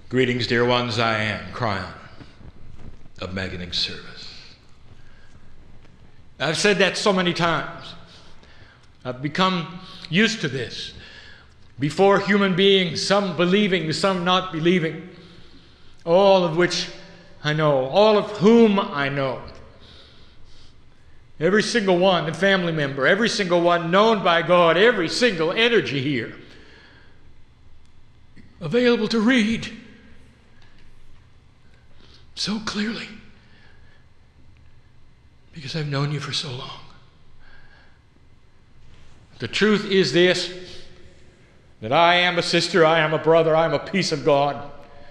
Greetings, dear ones. I am Cryon of Magnetic Service. I've said that so many times. I've become used to this. Before human beings, some believing, some not believing, all of which I know, all of whom I know. Every single one, a family member, every single one known by God, every single energy here, available to read so clearly, because I've known you for so long. The truth is this, that I am a sister, I am a brother, I am a piece of God.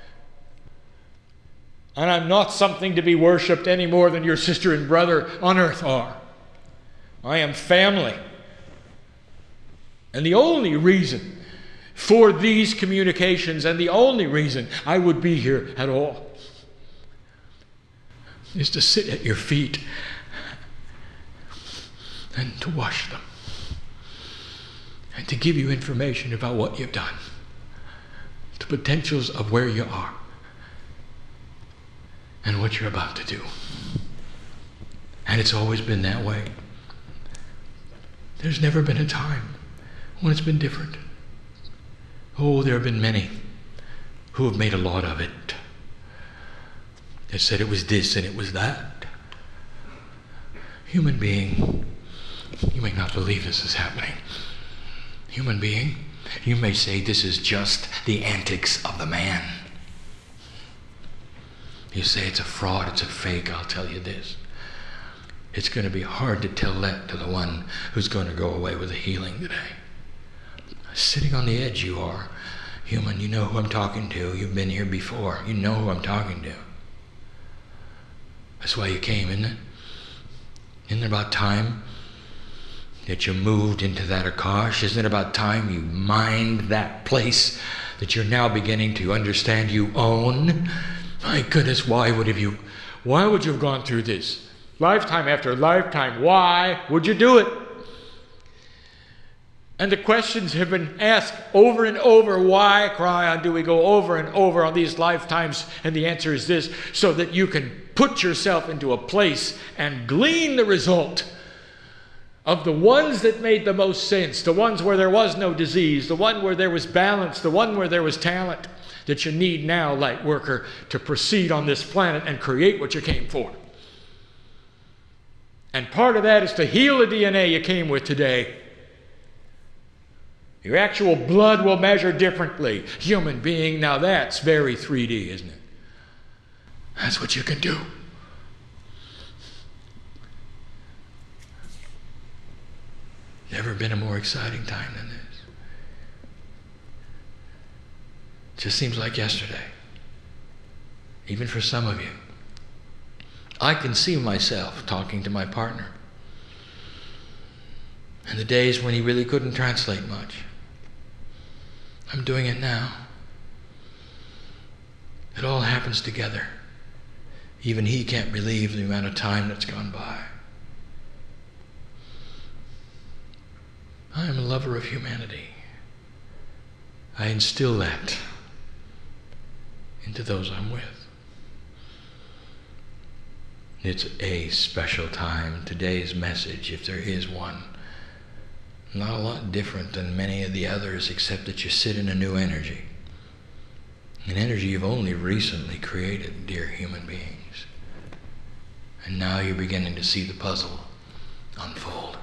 And I'm not something to be worshipped any more than your sister and brother on earth are. I am family. And the only reason for these communications, and the only reason I would be here at all, is to sit at your feet and to wash them and to give you information about what you've done, the potentials of where you are and what you're about to do. And it's always been that way. There's never been a time when it's been different. Oh, there have been many who have made a lot of it. They said it was this and it was that. Human being, you may not believe this is happening. Human being, you may say this is just the antics of the man. You say it's a fraud, it's a fake. I'll tell you this. It's going to be hard to tell that to the one who's going to go away with a healing today. Sitting on the edge you are. Human, you know who I'm talking to. You've been here before. You know who I'm talking to. That's why you came, isn't it? Isn't it about time that you moved into that Akash? Isn't it about time you mined that place that you're now beginning to understand you own? My goodness, why would you have gone through this? Lifetime after lifetime. Why would you do it? And the questions have been asked over and over. Why, Cryon, do we go over and over on these lifetimes? And the answer is this, so that you can put yourself into a place and glean the result of the ones that made the most sense, the ones where there was no disease, the one where there was balance, the one where there was talent that you need now, light worker, to proceed on this planet and create what you came for. And part of that is to heal the DNA you came with today. Your actual blood will measure differently. Human being, now that's very 3D, isn't it? That's what you can do. Never been a more exciting time than this. Just seems like yesterday. Even for some of you. I can see myself talking to my partner. And the days when he really couldn't translate much. I'm doing it now. It all happens together. Even he can't believe the amount of time that's gone by. I am a lover of humanity. I instill that into those I'm with. It's a special time. Today's message, if there is one, not a lot different than many of the others, except that you sit in a new energy. An energy you've only recently created, dear human beings. And now you're beginning to see the puzzle unfold.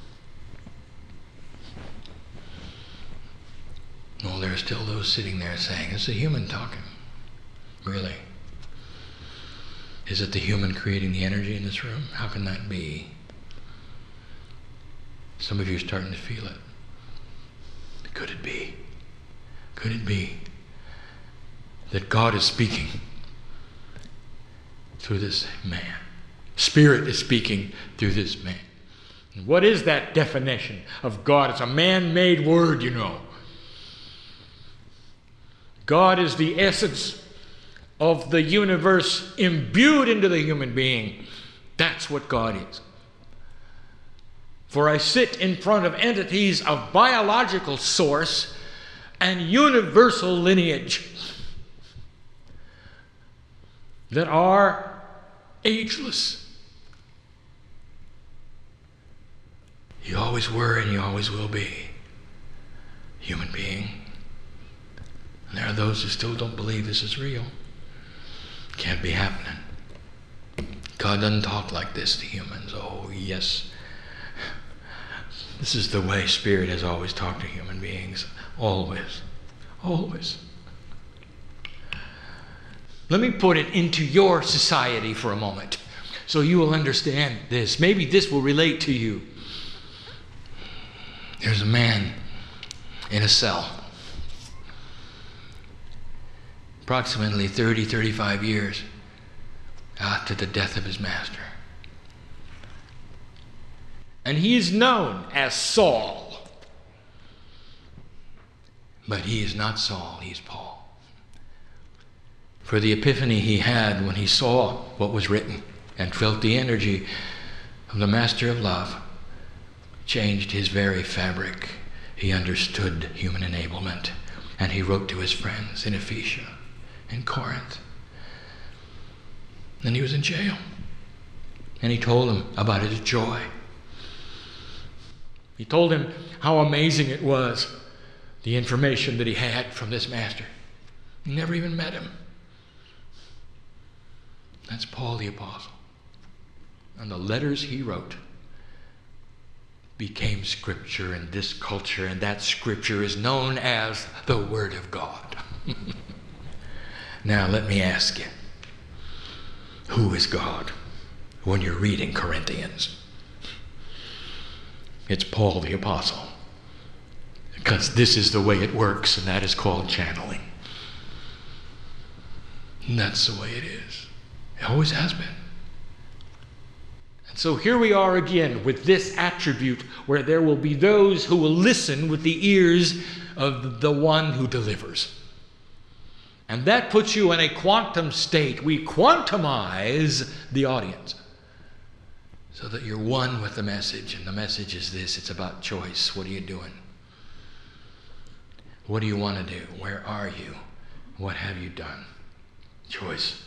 Well, there are still those sitting there saying, it's a human talking. Really? Is it the human creating the energy in this room? How can that be? Some of you are starting to feel it. Could it be? Could it be that God is speaking through this man? Spirit is speaking through this man. And what is that definition of God? It's a man-made word, you know. God is the essence of the universe imbued into the human being. That's what God is. For I sit in front of entities of biological source and universal lineage. that are ageless. You always were and you always will be human being. And there are those who still don't believe this is real. Can't be happening. God doesn't talk like this to humans. Oh, yes. This is the way Spirit has always talked to human beings. Always. Always. Let me put it into your society for a moment so you will understand this. Maybe this will relate to you. There's a man in a cell. Approximately 30, 35 years after the death of his master. And he is known as Saul. But he is not Saul, he is Paul. For the epiphany he had when he saw what was written and felt the energy of the Master of Love changed his very fabric. He understood human enablement, and he wrote to his friends in Ephesia, in Corinth. And he was in jail, and he told them about his joy. He told him how amazing it was, the information that he had from this master. He never even met him. That's Paul the Apostle. And the letters he wrote became scripture in this culture, and that scripture is known as the Word of God. Now let me ask you, who is God when you're reading Corinthians? It's Paul the Apostle. Because this is the way it works, and that is called channeling. And that's the way it is. It always has been. And so here we are again with this attribute where there will be those who will listen with the ears of the one who delivers. And that puts you in a quantum state. We quantumize the audience so that you're one with the message. And the message is this: it's about choice. What are you doing? What do you want to do? Where are you? What have you done? Choice.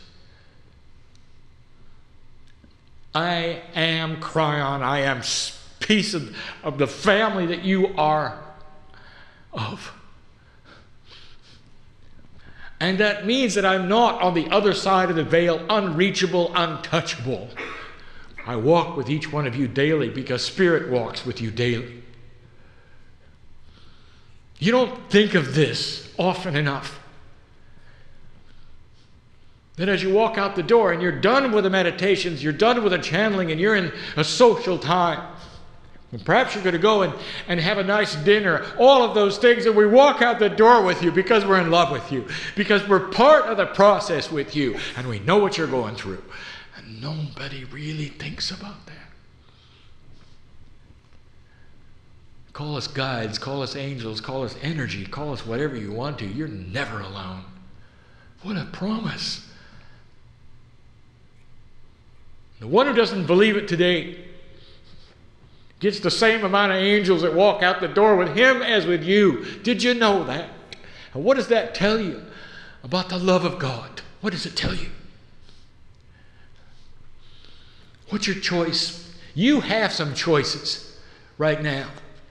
I am Cryon. I am piece of the family that you are of. And that means that I'm not on the other side of the veil, unreachable, untouchable. I walk with each one of you daily because Spirit walks with you daily. You don't think of this often enough. That as you walk out the door and you're done with the meditations, you're done with the channeling, and you're in a social time. And perhaps you're going to go and have a nice dinner, all of those things, and we walk out the door with you because we're in love with you, because we're part of the process with you, and we know what you're going through. And nobody really thinks about that. Call us guides, call us angels, call us energy, call us whatever you want to. You're never alone. What a promise. The one who doesn't believe it today gets the same amount of angels that walk out the door with him as with you. Did you know that? And what does that tell you about the love of God? What does it tell you? What's your choice? You have some choices right now.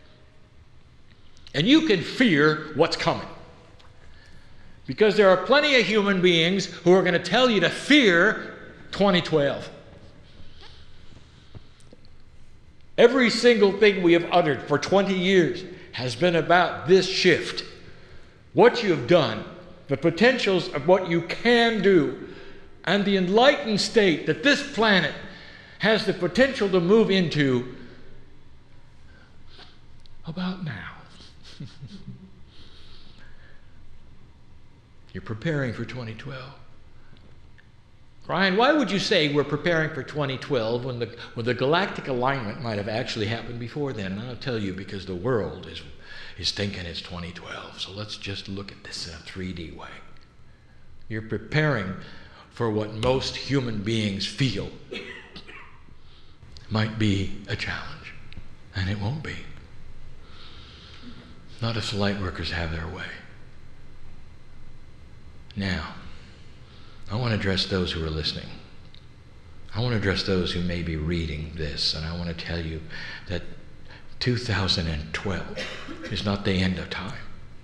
And you can fear what's coming. Because there are plenty of human beings who are going to tell you to fear 2012. Every single thing we have uttered for 20 years has been about this shift. What you have done, the potentials of what you can do, and the enlightened state that this planet has the potential to move into about now. You're preparing for 2012. Ryan, why would you say we're preparing for 2012 when the galactic alignment might have actually happened before then? And I'll tell you, because the world is thinking it's 2012. So let's just look at this in a 3D way. You're preparing for what most human beings feel might be a challenge. And it won't be. Not if the light workers have their way. Now, I want to address those who are listening. I want to address those who may be reading this, and I want to tell you that 2012 is not the end of time.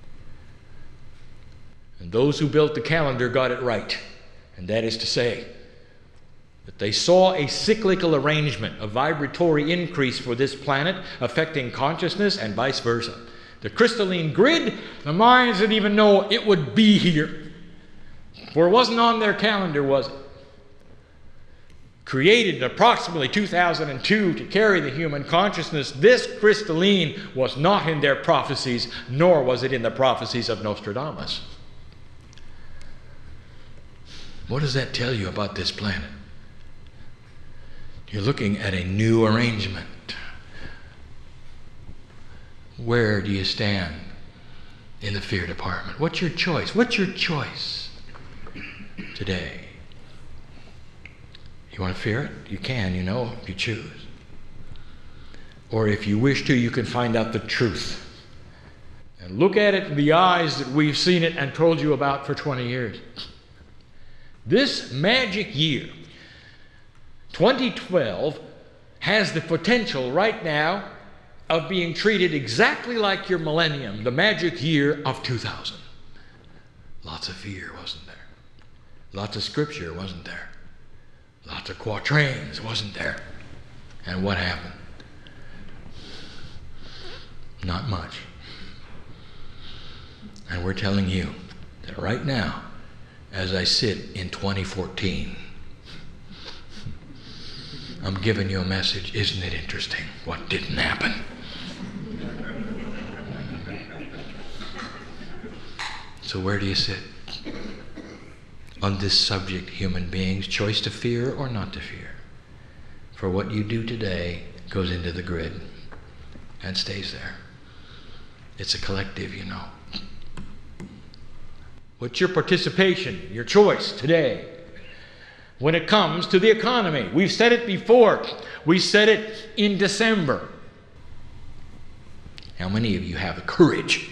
And those who built the calendar got it right, and that is to say that they saw a cyclical arrangement, a vibratory increase for this planet affecting consciousness and vice versa. The crystalline grid, the minds didn't even know it would be here, for it wasn't on their calendar, was it? Created in approximately 2002 to carry the human consciousness, this crystalline was not in their prophecies, nor was it in the prophecies of Nostradamus. What does that tell you about this planet? You're looking at a new arrangement. Where do you stand in the fear department? What's your choice? What's your choice today? You want to fear it? You can, if you choose. Or if you wish to, you can find out the truth. And look at it in the eyes that we've seen it and told you about for 20 years. This magic year, 2012, has the potential right now of being treated exactly like your millennium, the magic year of 2000. Lots of fear, wasn't there? Lots of scripture, wasn't there? Lots of quatrains, wasn't there? And what happened? Not much. And we're telling you that right now, as I sit in 2014, I'm giving you a message. Isn't it interesting what didn't happen? So where do you sit on this subject, human beings? Choice to fear or not to fear. For what you do today goes into the grid and stays there. It's a collective, What's your participation, your choice today when it comes to the economy? We've said it before. We said it in December. How many of you have the courage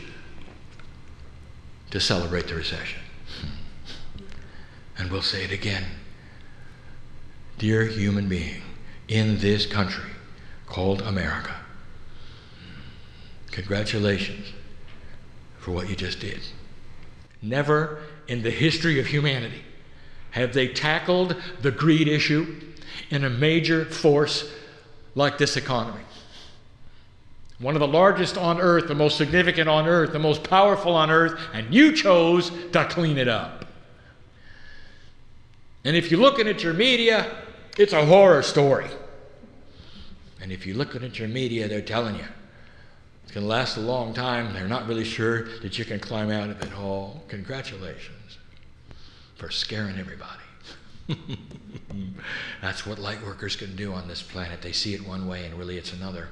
to celebrate the recession? And we'll say it again. Dear human being, in this country called America, congratulations for what you just did. Never in the history of humanity have they tackled the greed issue in a major force like this economy. One of the largest on earth, the most significant on earth, the most powerful on earth, and you chose to clean it up. And if you're looking at your media, it's a horror story. And if you're looking at your media, they're telling you it's going to last a long time. They're not really sure that you can climb out of it all. Congratulations for scaring everybody. That's what light workers can do on this planet. They see it one way and really it's another.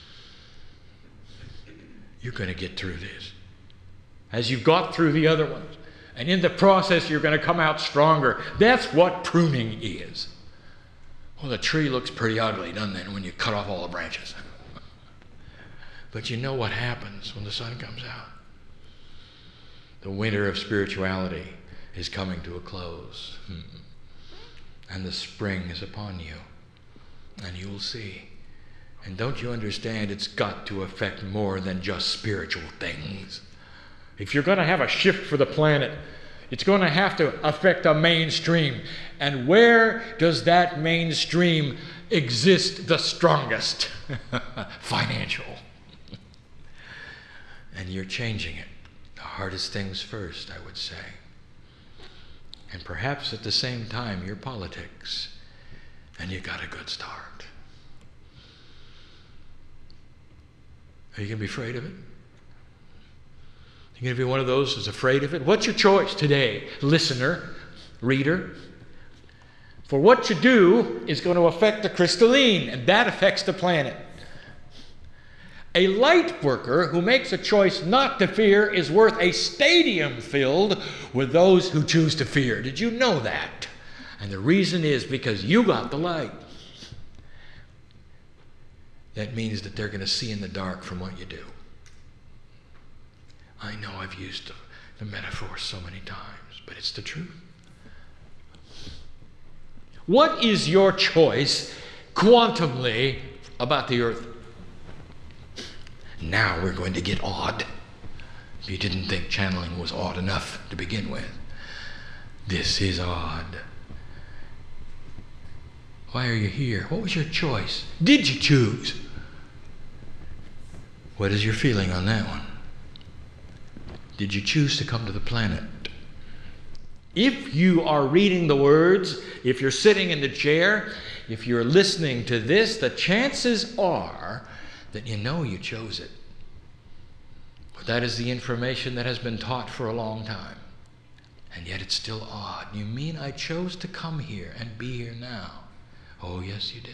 You're going to get through this as you've got through the other ones. And in the process, you're going to come out stronger. That's what pruning is. Well, the tree looks pretty ugly, doesn't it, when you cut off all the branches? But you know what happens when the sun comes out. The winter of spirituality is coming to a close. And the spring is upon you. And you'll see. And don't you understand, it's got to affect more than just spiritual things. If you're going to have a shift for the planet, it's going to have to affect a mainstream. And where does that mainstream exist the strongest? Financial. And you're changing it. The hardest things first, I would say. And perhaps at the same time, your politics. And you got a good start. Are you going to be afraid of it? You're going to be one of those who's afraid of it? What's your choice today, listener, reader? For what you do is going to affect the crystalline, and that affects the planet. A light worker who makes a choice not to fear is worth a stadium filled with those who choose to fear. Did you know that? And the reason is because you got the light. That means that they're going to see in the dark from what you do. I know I've used the metaphor so many times, but it's the truth. What is your choice quantumly about the earth? Now we're going to get odd. If you didn't think channeling was odd enough to begin with, this is odd. Why are you here? What was your choice? Did you choose? What is your feeling on that one? Did you choose to come to the planet? If you are reading the words, if you're sitting in the chair, if you're listening to this, the chances are that you know you chose it. But that is the information that has been taught for a long time. And yet it's still odd. You mean I chose to come here and be here now? Oh, yes, you did.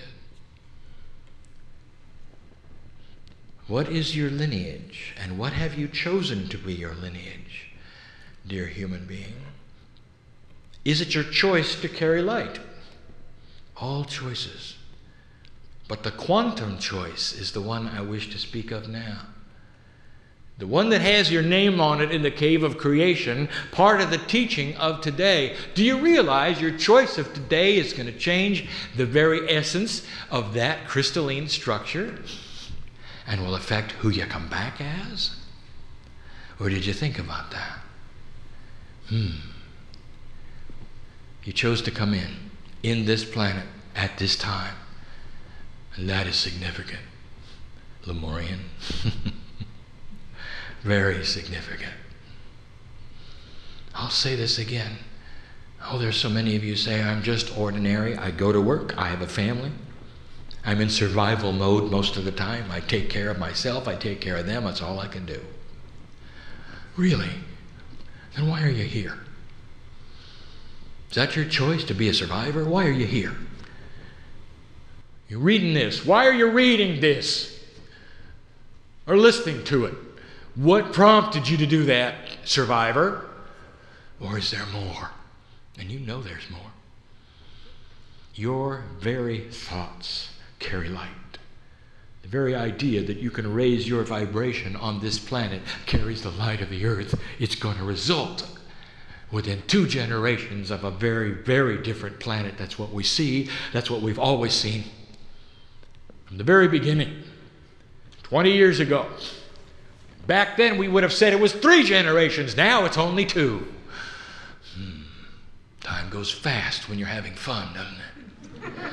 What is your lineage? And what have you chosen to be your lineage, dear human being? Is it your choice to carry light? All choices. But the quantum choice is the one I wish to speak of now. The one that has your name on it in the cave of creation, part of the teaching of today. Do you realize your choice of today is going to change the very essence of that crystalline structure and will affect who you come back as? Or did you think about that? You chose to come in this planet at this time. And that is significant. Lemurian. Very significant. I'll say this again. Oh, there's so many of you say, I'm just ordinary. I go to work. I have a family. I'm in survival mode most of the time. I take care of myself. I take care of them. That's all I can do. Really? Then why are you here? Is that your choice, to be a survivor? Why are you here? You're reading this. Why are you reading this? Or listening to it? What prompted you to do that, survivor? Or is there more? And you know there's more. Your very thoughts carry light. The very idea that you can raise your vibration on this planet carries the light of the earth. It's going to result within 2 generations of a very, very different planet. That's what we see. That's what we've always seen. From the very beginning, 20 years ago. Back then we would have said it was 3 generations. Now it's only 2. Time goes fast when you're having fun, doesn't it?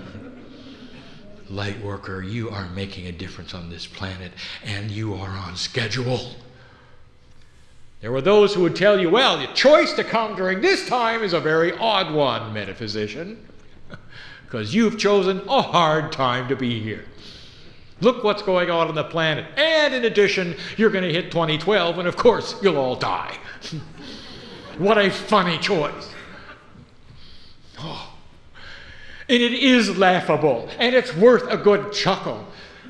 Light worker, you are making a difference on this planet, and you are on schedule. There were those who would tell you, well, the choice to come during this time is a very odd one, metaphysician, because you've chosen a hard time to be here. Look what's going on the planet. And in addition, you're going to hit 2012, and of course, you'll all die. What a funny choice. Oh. And it is laughable, and it's worth a good chuckle.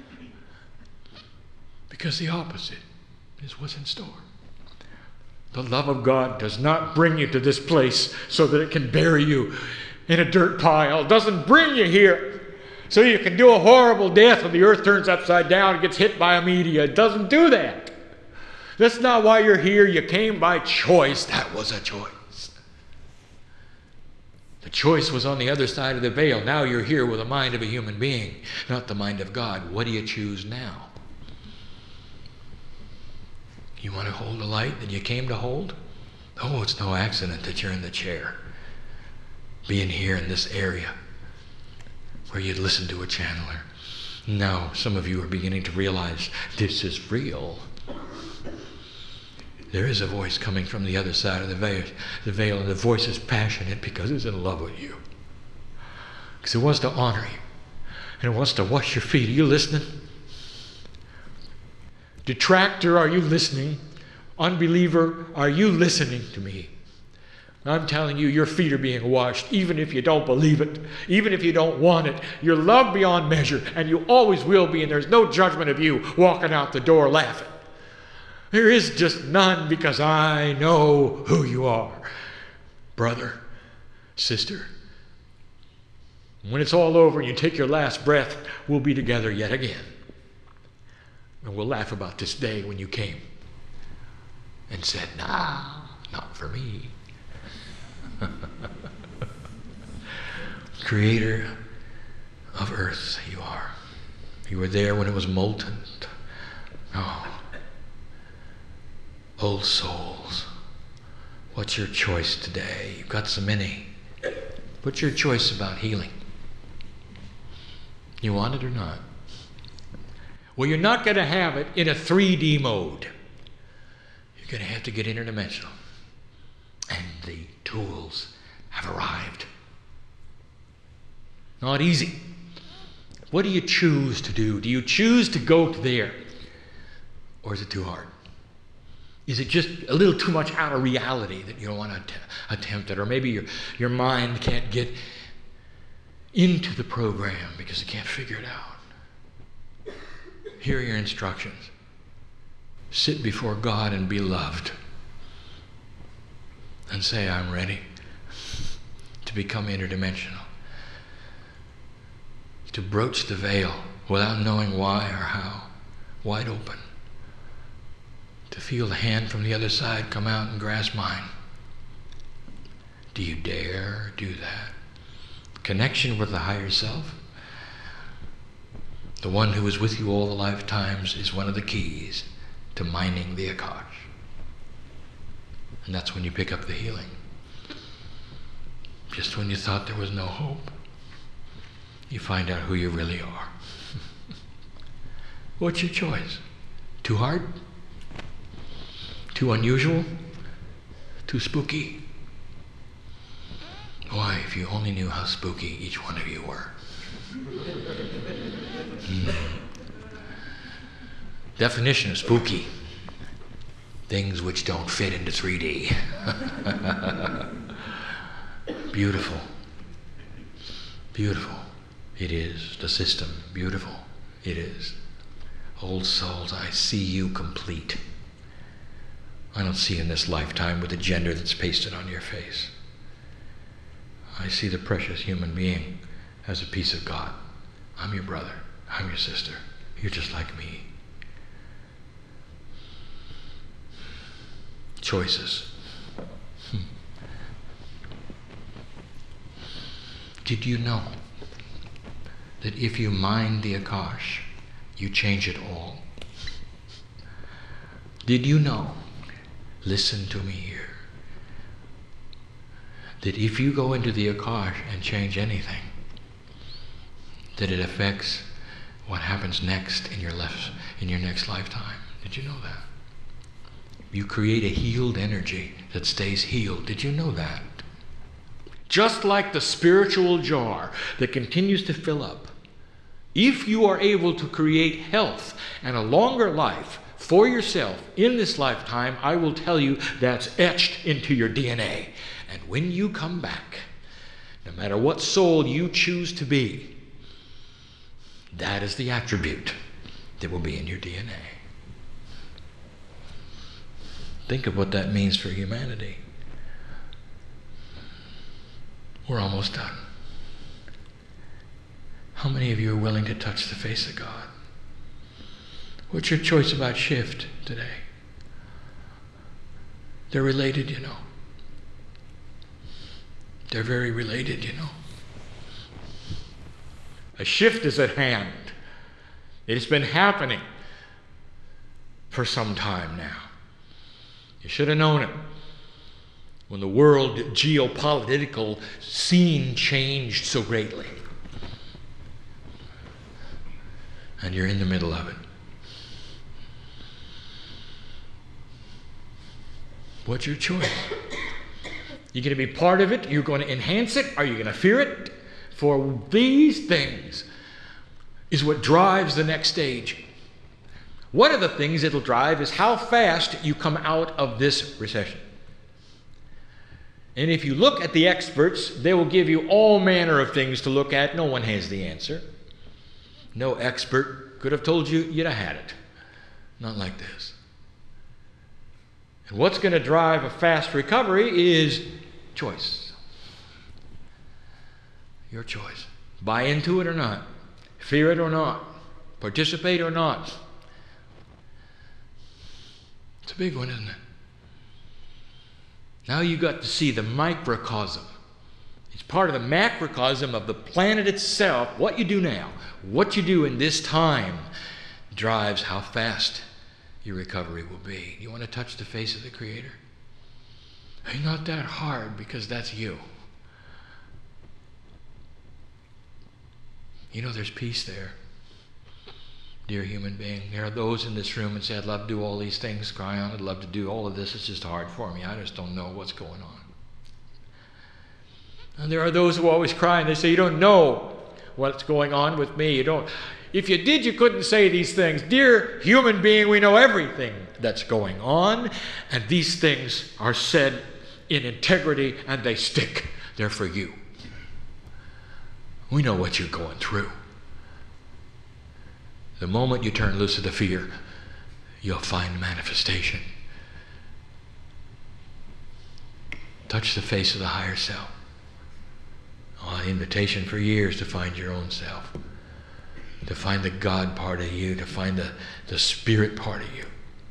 Because the opposite is what's in store. The love of God does not bring you to this place so that it can bury you in a dirt pile. It doesn't bring you here so you can do a horrible death when the earth turns upside down and gets hit by a meteor. It doesn't do that. That's not why you're here. You came by choice. That was a choice. The choice was on the other side of the veil. Now you're here with the mind of a human being, not the mind of God. What do you choose now? You want to hold the light that you came to hold? Oh, it's no accident that you're in the chair. Being here in this area where you'd listen to a channeler. Now, some of you are beginning to realize this is real. There is a voice coming from the other side of the veil, and the voice is passionate because it's in love with you. Because it wants to honor you, and it wants to wash your feet. Are you listening? Detractor, are you listening? Unbeliever, are you listening to me? I'm telling you, your feet are being washed, even if you don't believe it, even if you don't want it. You're loved beyond measure, and you always will be, and there's no judgment of you walking out the door laughing. There is just none, because I know who you are. Brother, sister, when it's all over and you take your last breath, we'll be together yet again. And we'll laugh about this day when you came and said, nah, not for me. Creator of earth, you are. You were there when it was molten. Oh, old souls, what's your choice today? You've got so many. What's your choice about healing? You want it or not? Well, you're not going to have it in a 3D mode. You're going to have to get interdimensional. And the tools have arrived. Not easy. What do you choose to do? Do you choose to go to there? Or is it too hard? Is it just a little too much out of reality that you don't want to attempt it? Or maybe your mind can't get into the program because it can't figure it out. Here are your instructions. Sit before God and be loved. And say, I'm ready to become interdimensional. To broach the veil without knowing why or how. Wide open. To feel the hand from the other side come out and grasp mine. Do you dare do that? Connection with the higher self, the one who is with you all the lifetimes, is one of the keys to mining the Akash. And that's when you pick up the healing. Just when you thought there was no hope, you find out who you really are. What's your choice? Too hard? Too unusual? Too spooky? Why, if you only knew how spooky each one of you were. Definition of spooky: things which don't fit into 3D. Beautiful. Beautiful. It is. The system. Beautiful. It is. Old souls, I see you complete. I don't see in this lifetime with the gender that's pasted on your face. I see the precious human being as a piece of God. I'm your brother. I'm your sister. You're just like me. Choices. Did you know that if you mind the Akash, you change it all? Did you know, listen to me here, that if you go into the Akash and change anything, that it affects what happens next in your next lifetime? Did you know that? You create a healed energy that stays healed. Did you know that? Just like the spiritual jar that continues to fill up, if you are able to create health and a longer life for yourself in this lifetime, I will tell you that's etched into your DNA. And when you come back, no matter what soul you choose to be, that is the attribute that will be in your DNA. Think of what that means for humanity. We're almost done. How many of you are willing to touch the face of God? What's your choice about shift today? They're related, you know. They're very related, you know. A shift is at hand. It's been happening for some time now. You should have known it when the world geopolitical scene changed so greatly. And you're in the middle of it. What's your choice? You're going to be part of it? You're going to enhance it? Are you going to fear it? For these things is what drives the next stage. One of the things it'll drive is how fast you come out of this recession. And if you look at the experts, they will give you all manner of things to look at. No one has the answer. No expert could have told you you'd have had it. Not like this. And what's going to drive a fast recovery is choice. Your choice. Buy into it or not. Fear it or not. Participate or not. It's a big one, isn't it? Now you got to see the microcosm It's part of the macrocosm of the planet itself. What you do now, what you do in this time, drives how fast your recovery will be. You want to touch the face of the Creator? It's not that hard, because that's you. You know there's peace there. Dear human being, there are those in this room that say, I'd love to do all these things, cry on, I'd love to do all of this, it's just hard for me, I just don't know what's going on. And there are those who always cry and they say, you don't know what's going on with me. You don't. If you did, you couldn't say these things. Dear human being, we know everything that's going on, and these things are said in integrity, and they stick. They're for you. We know what you're going through. The moment you turn loose of the fear, you'll find manifestation. Touch the face of the higher self. Oh, an invitation for years to find your own self, to find the God part of you, to find the spirit part of you.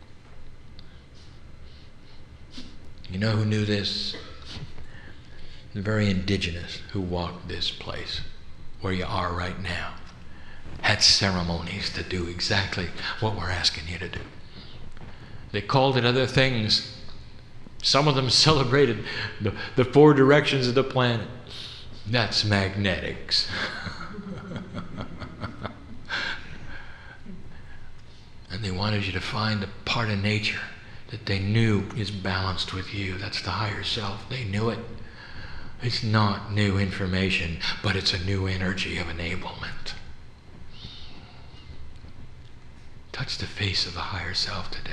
You know who knew this? The very indigenous who walked this place where you are right now had ceremonies to do exactly what we're asking you to do. They called it other things. Some of them celebrated the four directions of the planet. That's magnetics. And they wanted you to find the part of nature that they knew is balanced with you. That's the higher self. They knew it. It's not new information, but it's a new energy of enablement. Touch the face of the higher self today.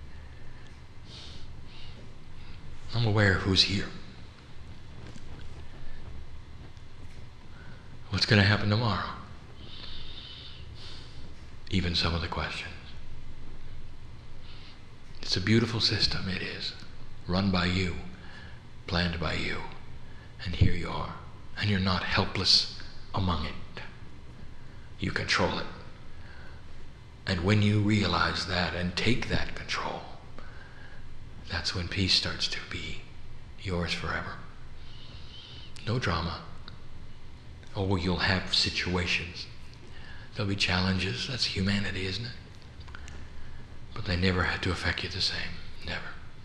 I'm aware of who's here. What's going to happen tomorrow? Even some of the questions. It's a beautiful system, it is. Run by you, planned by you. And here you are. And you're not helpless among it. You control it. And when you realize that and take that control, that's when peace starts to be yours forever. No drama. Oh, you'll have situations. There'll be challenges. That's humanity, isn't it? But they never had to affect you the same. Never.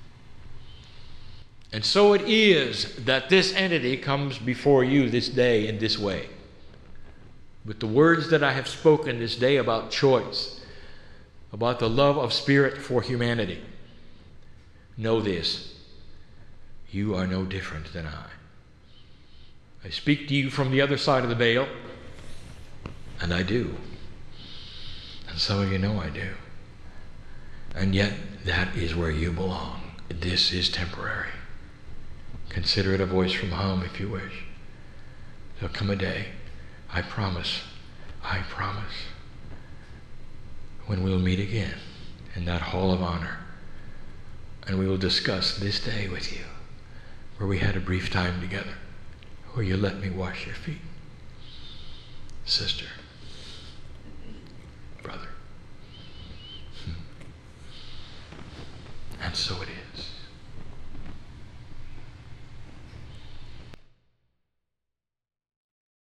And so it is that this entity comes before you this day in this way. With the words that I have spoken this day about choice, about the love of spirit for humanity. Know this. You are no different than I. I speak to you from the other side of the veil, and I do. And some of you know I do. And yet, that is where you belong. This is temporary. Consider it a voice from home if you wish. There'll come a day, I promise, when we'll meet again in that hall of honor, and we will discuss this day with you, where we had a brief time together, where you let me wash your feet. Sister,